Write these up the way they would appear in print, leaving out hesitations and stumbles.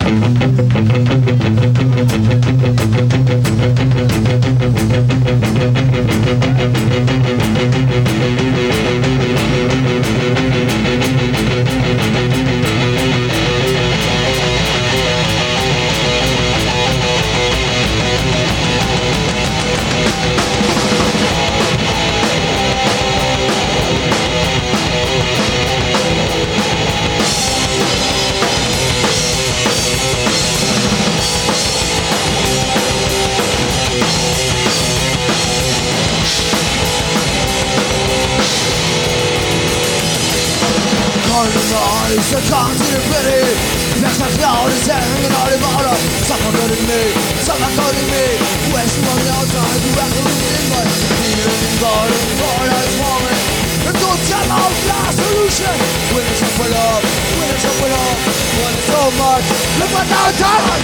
eyes, I can't see the pity. Next time cloud is hanging all about us. Suffocating me, suffocating me. Wasting on the outside, you have to lose in my feeling in God and God that's falling. And don't tell out last solution. Winners up for love, winners up for love. Want it so much, look what now time.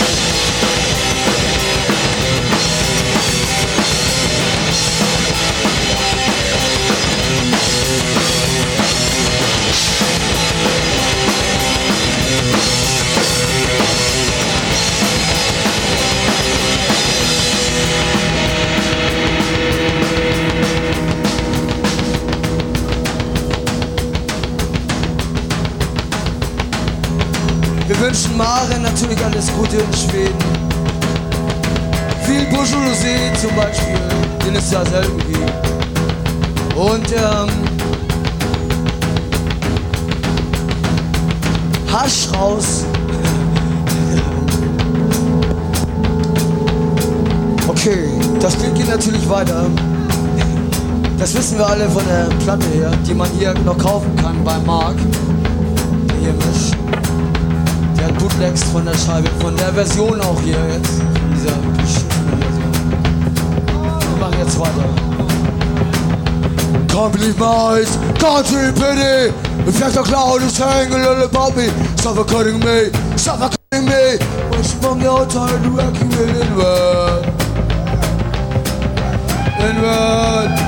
Wir wünschen Maren natürlich alles Gute in Schweden. Viel Bourgeoisie zum Beispiel, den es ja selten gibt. Und Hasch raus. Okay, das Lied geht natürlich weiter. Das wissen wir alle von der Platte her, die man hier noch kaufen kann beim Mark. Der hier mischt. Der hat Bootlegs von der Scheibe, von der Version auch hier jetzt. Von dieser beschissenen Version. Wir machen jetzt weiter. Can't believe my eyes, can't see pity. If the cloud is hanging all about me, suffocating me, suffocating me. What's from the outside, you accumulate inward. Inward.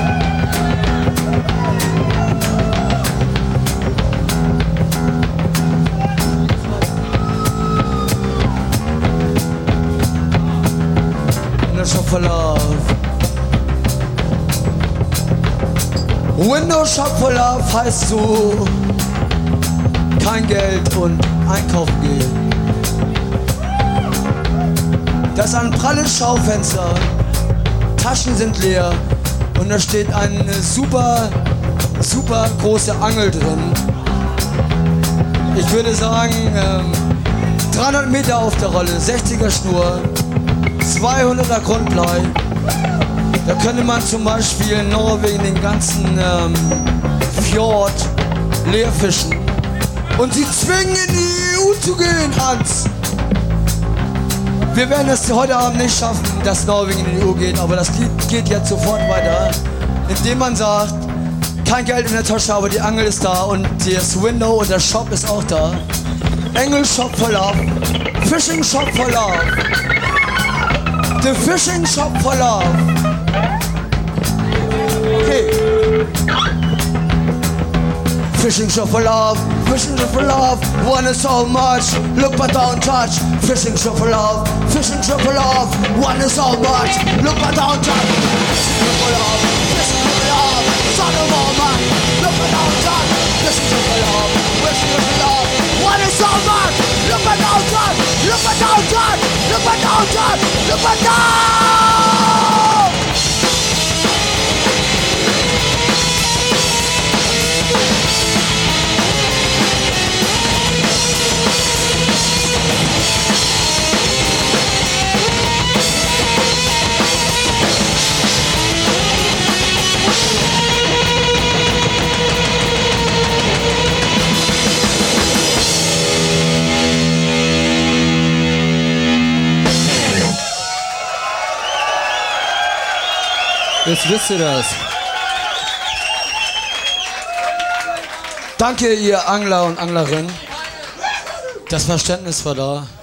Shop for love. Window Shop for Love heißt so kein Geld und einkaufen gehen. Das ist ein pralles Schaufenster, Taschen sind leer und da steht eine super große Angel drin. Ich würde sagen 300 Meter auf der Rolle, 60er Schnur, 200er Grundblei. Da könnte man zum Beispiel in Norwegen den ganzen Fjord leer fischen. Und sie zwingen in die EU zu gehen, Hans. Wir werden es heute Abend nicht schaffen, dass Norwegen in die EU geht, aber das Lied geht jetzt sofort weiter, indem man sagt, kein Geld in der Tasche, aber die Angel ist da und das Window und der Shop ist auch da. Angel Shop for Love, Fishing Shop for Love. The Fishing Shop for Love. Okay. Fishing Shop for Love, Fishing Shop for Love. Want it so much, look but don't touch. Fishing Shop for Love, Fishing Shop for Love. Want it so much, look but don't touch. Fishing Shop for Love, Fishing Shop for Love. Son of a man, look but don't touch. Fishing Shop for Love, Fishing Shop for Love. Want it so much, look but don't touch. Look but don't touch, look but don't touch. Look but don't. Jetzt wisst ihr das. Danke, ihr Angler und Anglerinnen. Das Verständnis war da.